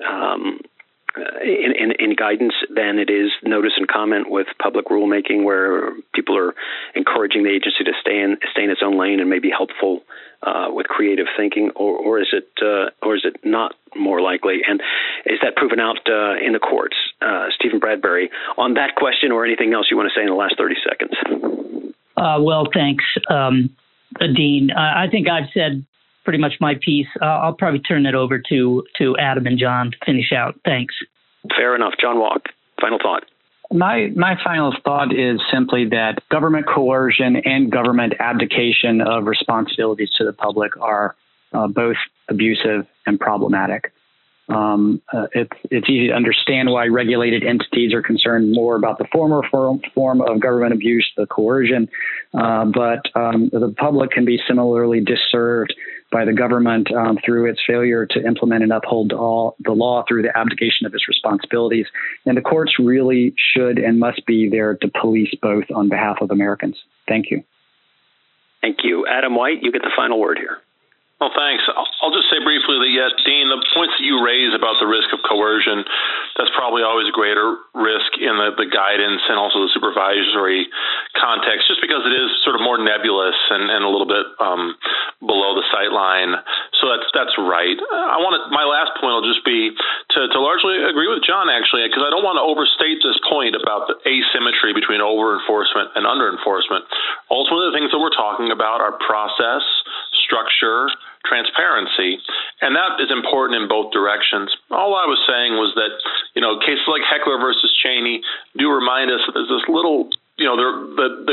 in guidance than it is notice and comment with public rulemaking, where people are encouraging the agency to stay in its own lane and maybe helpful with creative thinking, or is it not more likely? And is that proven out in the courts? Stephen Bradbury, on that question or anything else you want to say in the last 30 seconds? Well, thanks, Dean. I think I've said pretty much my piece. I'll probably turn it over to Adam and John to finish out. Thanks. Fair enough. John Walk, final thought. My final thought is simply that government coercion and government abdication of responsibilities to the public are both abusive and problematic. It's easy to understand why regulated entities are concerned more about the former form of government abuse, the coercion, but the public can be similarly disserved by the government through its failure to implement and uphold the law through the abdication of its responsibilities. And the courts really should and must be there to police both on behalf of Americans. Thank you. Thank you. Adam White, you get the final word here. Well, thanks. I'll just say briefly that, yes, Dean, the points that you raise about the risk of coercion, that's probably always a greater risk in the guidance and also the supervisory context, just because it is sort of more nebulous and a little bit below the sight line. So that's right. My last point will just be to largely agree with John, actually, because I don't want to overstate this point about the asymmetry between over-enforcement and under-enforcement. Ultimately, the things that we're talking about are process, structure, transparency, and that is important in both directions. All I was saying was that, cases like Heckler versus Cheney do remind us that there's this little, the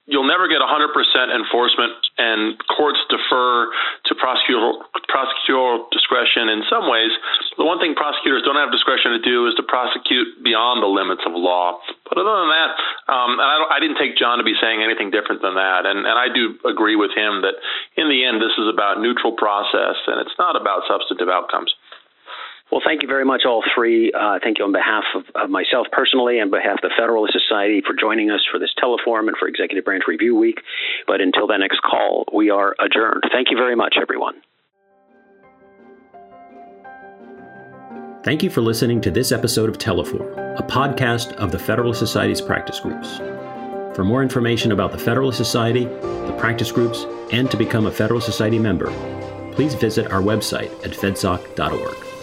you'll never get 100% enforcement, and courts defer to prosecutorial discretion in some ways. The one thing prosecutors don't have discretion to do is to prosecute beyond the limits of law. But other than that, I didn't take John to be saying anything different than that. And I do agree with him that in the end, this is about neutral process, and it's not about substantive outcomes. Well, thank you very much, all three. Thank you on behalf of myself personally and on behalf of the Federalist Society for joining us for this teleforum and for Executive Branch Review Week. But until the next call, we are adjourned. Thank you very much, everyone. Thank you for listening to this episode of Teleforum, a podcast of the Federalist Society's practice groups. For more information about the Federalist Society, the practice groups, and to become a Federalist Society member, please visit our website at fedsoc.org.